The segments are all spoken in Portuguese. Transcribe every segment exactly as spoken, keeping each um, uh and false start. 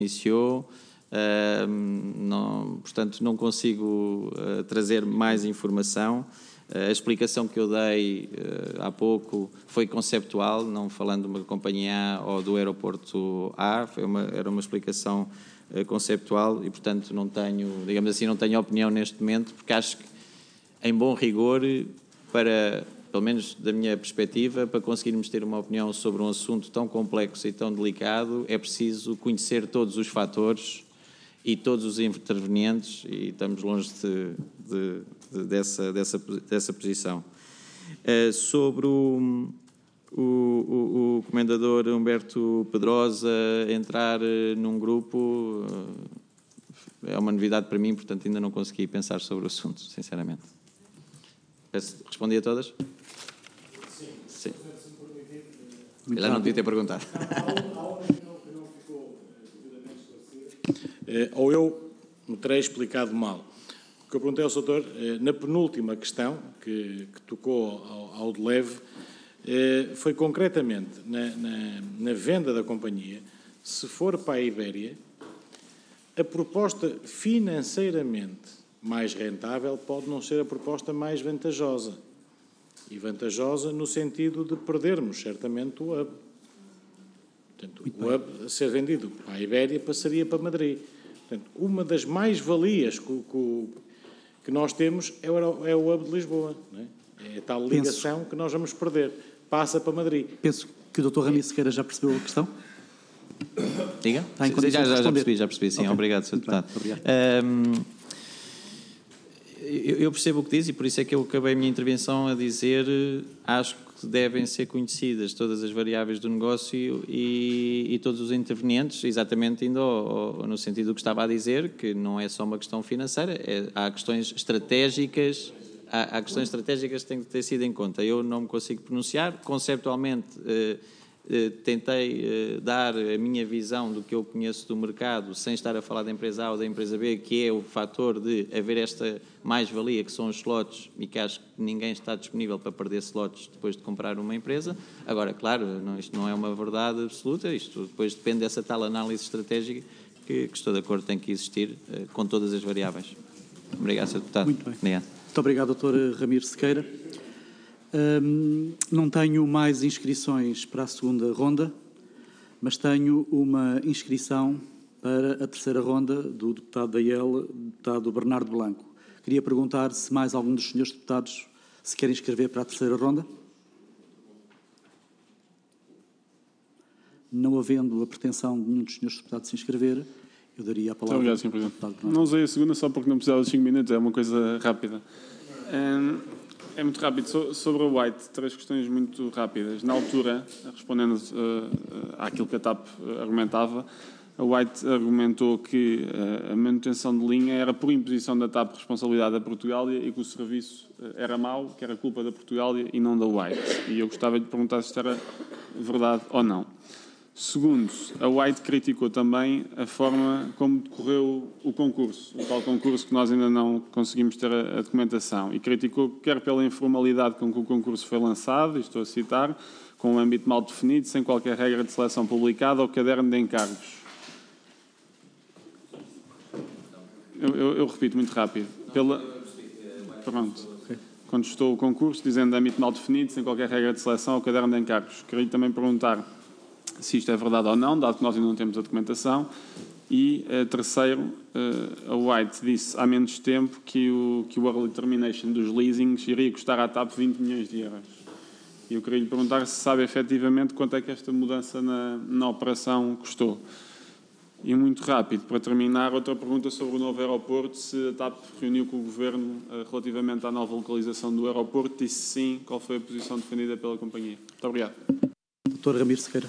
iniciou, uh, não, portanto não consigo uh, trazer mais informação. Uh, a explicação que eu dei uh, há pouco foi conceptual, não falando de uma companhia A ou do aeroporto A, foi uma, era uma explicação uh, conceptual e, portanto, não tenho, digamos assim, não tenho opinião neste momento, porque acho que, em bom rigor, para, pelo menos da minha perspectiva, para conseguirmos ter uma opinião sobre um assunto tão complexo e tão delicado, é preciso conhecer todos os fatores e todos os intervenientes, e estamos longe de, de, de, dessa, dessa, dessa posição. Uh, sobre o, o, o, o comendador Humberto Pedrosa entrar uh, num grupo, uh, é uma novidade para mim, portanto ainda não consegui pensar sobre o assunto, sinceramente. Respondi a todas? Sim. Sim. Ela não devia ter perguntado. Há uma que não, que não ficou devidamente esclarecida, ou eu me terei explicado mal. O que eu perguntei ao doutor, na penúltima questão, que, que tocou ao, ao de leve, foi concretamente na, na, na venda da companhia, se for para a Ibéria, a proposta financeiramente mais rentável pode não ser a proposta mais vantajosa. E vantajosa no sentido de perdermos, certamente, o hub. Portanto, Muito o bem. hub a ser vendido para a Ibéria passaria para Madrid. Portanto, uma das mais-valias que, que, que nós temos é o, é o hub de Lisboa. Não é? É a tal ligação Penso. que nós vamos perder. Passa para Madrid. Penso que o doutor Ramiro Sequeira já percebeu a questão. Diga? Está em Sim, já, já, já responder. percebi, já percebi, sim. Okay. Obrigado, senhor Deputado. Obrigado. Um, eu percebo o que diz e por isso é que eu acabei a minha intervenção a dizer, acho que devem ser conhecidas todas as variáveis do negócio e, e todos os intervenientes, exatamente indo ao, ao, no sentido do que estava a dizer, que não é só uma questão financeira, é, há questões estratégicas, há, há questões estratégicas que têm que ter sido em conta. Eu não me consigo pronunciar, conceptualmente eh, eh, tentei eh, dar a minha visão do que eu conheço do mercado, sem estar a falar da empresa A ou da empresa B, que é o fator de haver esta mais-valia, que são os slots, e que acho que ninguém está disponível para perder slots depois de comprar uma empresa. Agora, claro, não, isto não é uma verdade absoluta, isto depois depende dessa tal análise estratégica que, que estou de acordo, tem que existir, uh, com todas as variáveis. Obrigado, senhor Deputado. Muito bem. Obrigado. Muito obrigado, doutor Ramiro Sequeira. Hum, não tenho mais inscrições para a segunda ronda, mas tenho uma inscrição para a terceira ronda do deputado da I E L, deputado Bernardo Blanco. Queria perguntar se mais algum dos senhores deputados se quer inscrever para a terceira ronda. Não havendo a pretensão de nenhum dos senhores deputados se inscrever, eu daria a palavra Obrigado, ao senhor Presidente. deputado Bernardo. Não usei a segunda só porque não precisava de cinco minutos, é uma coisa rápida. É muito rápido. Sobre o White, três questões muito rápidas. Na altura, respondendo uh, àquilo que a TAP argumentava, a White argumentou que uh, a manutenção de linha era por imposição da TAP responsabilidade da Portugália e que o serviço era mau, que era culpa da Portugália e não da White. E eu gostava de perguntar se isto era verdade ou não. Segundo, a White criticou também a forma como decorreu o concurso, o tal concurso que nós ainda não conseguimos ter a, a documentação, e criticou quer pela informalidade com que o concurso foi lançado, e estou a citar, com um âmbito mal definido, sem qualquer regra de seleção publicada ou caderno de encargos. Eu, eu, eu repito muito rápido. Pela... Pronto. Contestou o concurso, dizendo âmbito mal definido, sem qualquer regra de seleção ou caderno de encargos. Queria também perguntar se isto é verdade ou não, dado que nós ainda não temos a documentação. E, uh, terceiro, uh, a White disse há menos tempo que o, que o early termination dos leasings iria custar à TAP vinte milhões de euros. E eu queria lhe perguntar se sabe efetivamente quanto é que esta mudança na, na operação custou. E muito rápido, para terminar, outra pergunta sobre o novo aeroporto, se a TAP reuniu com o Governo uh, relativamente à nova localização do aeroporto e se sim, qual foi a posição defendida pela companhia. Muito obrigado. doutor Ramiro Sequeira.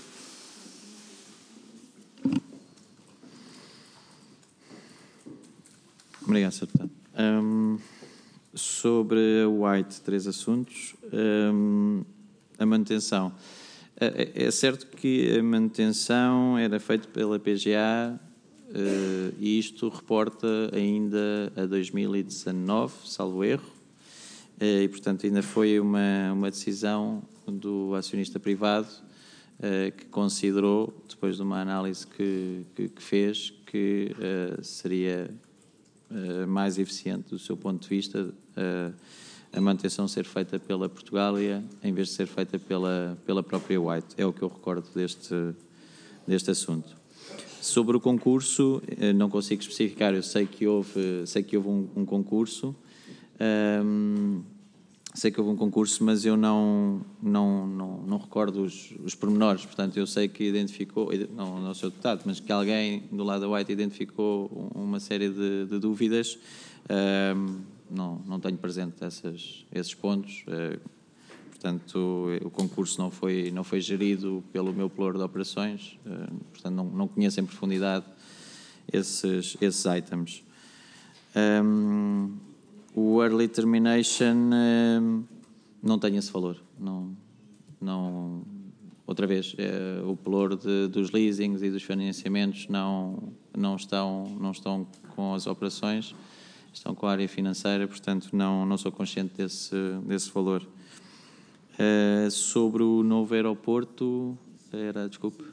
Obrigado, senhor Deputado. Um, sobre a White, três assuntos. Um, a manutenção. É, é certo que a manutenção era feita pela P G A uh, e isto reporta ainda a dois mil e dezanove, salvo erro, uh, e portanto ainda foi uma, uma decisão do acionista privado que considerou, depois de uma análise que, que, que fez, que uh, seria uh, mais eficiente do seu ponto de vista uh, a manutenção ser feita pela Portugália em vez de ser feita pela, pela própria White. É o que eu recordo deste, deste assunto. Sobre o concurso, não consigo especificar, eu sei que houve, sei que houve um, um concurso, um, sei que houve um concurso, mas eu não, não, não, não recordo os, os pormenores, portanto eu sei que identificou, não, não sou deputado, mas que alguém do lado da White identificou uma série de, de dúvidas, um, não, não tenho presente essas, esses pontos, uh, portanto o concurso não foi, não foi gerido pelo meu pluro de operações, uh, portanto não, não conheço em profundidade esses, esses items. Um, O early termination eh, não tem esse valor. Não, não, outra vez, eh, o valor de, dos leasings e dos financiamentos não, não, estão, não estão com as operações, estão com a área financeira, portanto não, não sou consciente desse, desse valor. Eh, sobre o novo aeroporto, era, desculpe.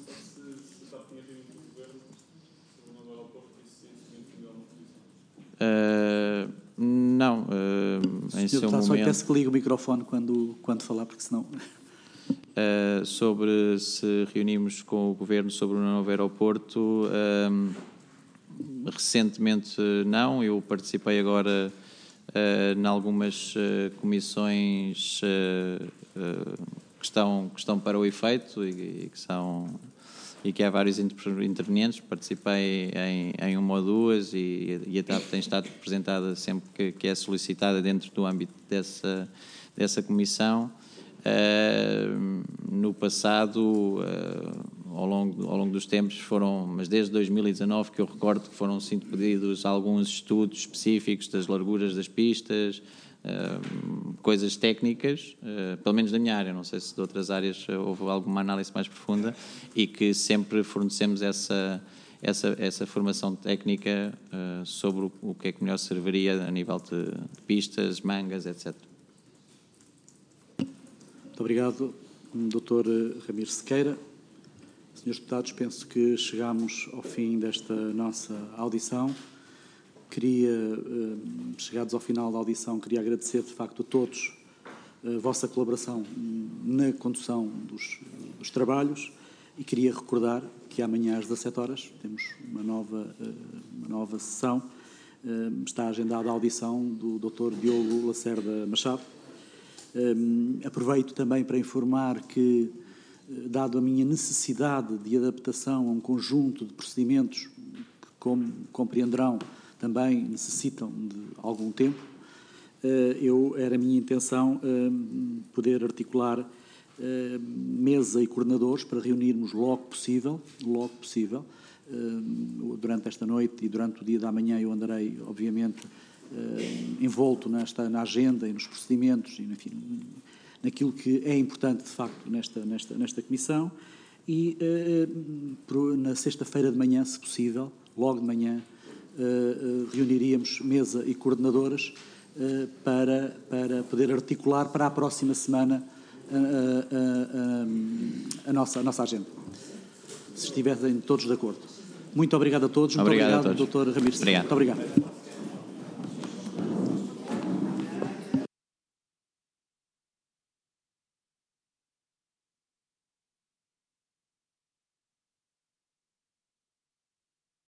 Uh, não, uh, em seu momento... Só peço que ligue o microfone quando, quando falar, porque senão... Uh, sobre se reunimos com o Governo sobre o novo aeroporto, uh, recentemente não, eu participei agora uh, em algumas uh, comissões uh, uh, que, estão, que estão para o efeito e, e que são... e que há vários intervenientes, participei em, em uma ou duas e, e a TAP tem estado representada sempre que, que é solicitada dentro do âmbito dessa, dessa comissão. Uh, no passado, uh, ao, longo, ao longo dos tempos, foram, mas desde dois mil e dezanove que eu recordo que foram sim pedidos alguns estudos específicos das larguras das pistas, Uh, coisas técnicas, uh, pelo menos da minha área, não sei se de outras áreas houve alguma análise mais profunda, e que sempre fornecemos essa, essa, essa formação técnica uh, sobre o, o que é que melhor serviria a nível de, de pistas, mangas, etcétera. Muito obrigado, doutor Ramires Sequeira. Senhores deputados, penso que chegamos ao fim desta nossa audição. Queria, chegados ao final da audição, queria agradecer de facto a todos a vossa colaboração na condução dos, dos trabalhos e queria recordar que amanhã às dezassete horas temos uma nova, uma nova sessão. Está agendada a audição do doutor Diogo Lacerda Machado. Aproveito também para informar que, dado a minha necessidade de adaptação a um conjunto de procedimentos que, como compreenderão, também necessitam de algum tempo, eu, era a minha intenção poder articular mesa e coordenadores para reunirmos logo possível, logo possível, durante esta noite e durante o dia da manhã eu andarei, obviamente, envolto nesta, na agenda e nos procedimentos, e, enfim, naquilo que é importante, de facto, nesta, nesta, nesta comissão, e na sexta-feira de manhã, se possível, logo de manhã, Uh, uh, reuniríamos mesa e coordenadoras uh, para, para poder articular para a próxima semana uh, uh, uh, a, nossa, a nossa agenda, se estiverem todos de acordo. Muito obrigado a todos. Muito obrigado, obrigado, doutor Ramires. Obrigado. Muito obrigado.